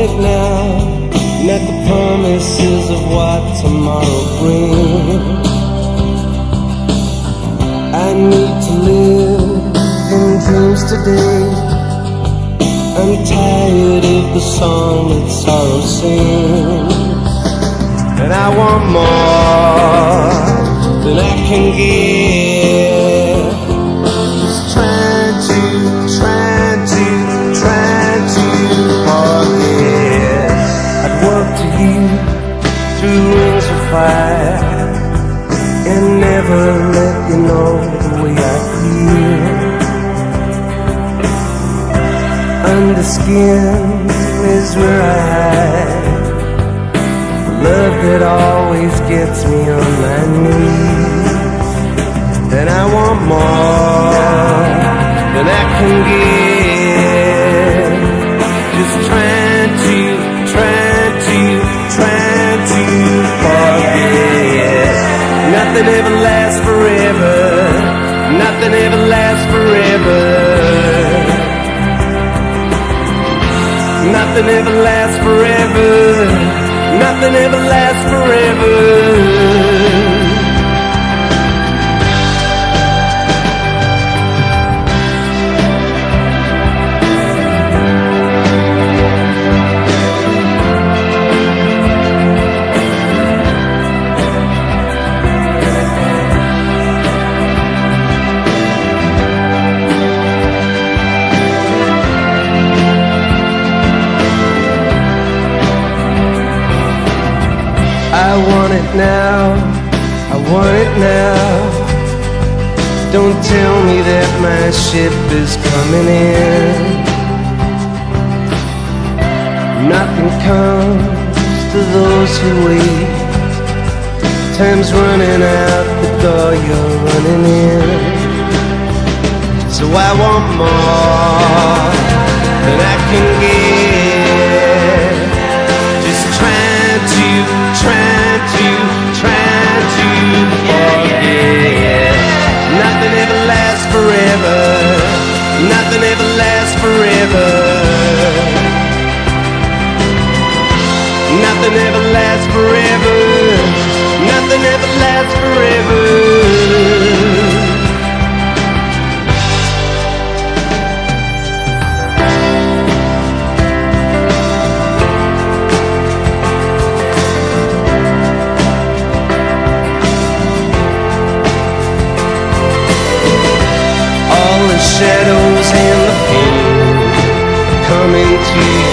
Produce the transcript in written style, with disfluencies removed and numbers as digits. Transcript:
it now, not the promises of what tomorrow brings. I need to live in dreams today. I'm tired of the song that sorrow sings, and I want more than I can give. Just trying to forget. I'd walk to you through rings of fire and never let you know the way I feel. Under skin is where I hide love that always gets me on my knees. And I want more than I can give. Just trying to forget. Nothing ever lasts forever. Nothing ever lasts forever. Nothing ever lasts forever. Nothing ever lasts forever. I want it now, I want it now. Don't tell me that my ship is coming in. Nothing comes to those who wait. Time's running out the door you're running in. So I want more than I can give. Just trying to forget. Nothing ever lasts forever. Nothing ever lasts forever. Nothing ever lasts forever. Nothing ever lasts forever. Shadows and the pain coming to you.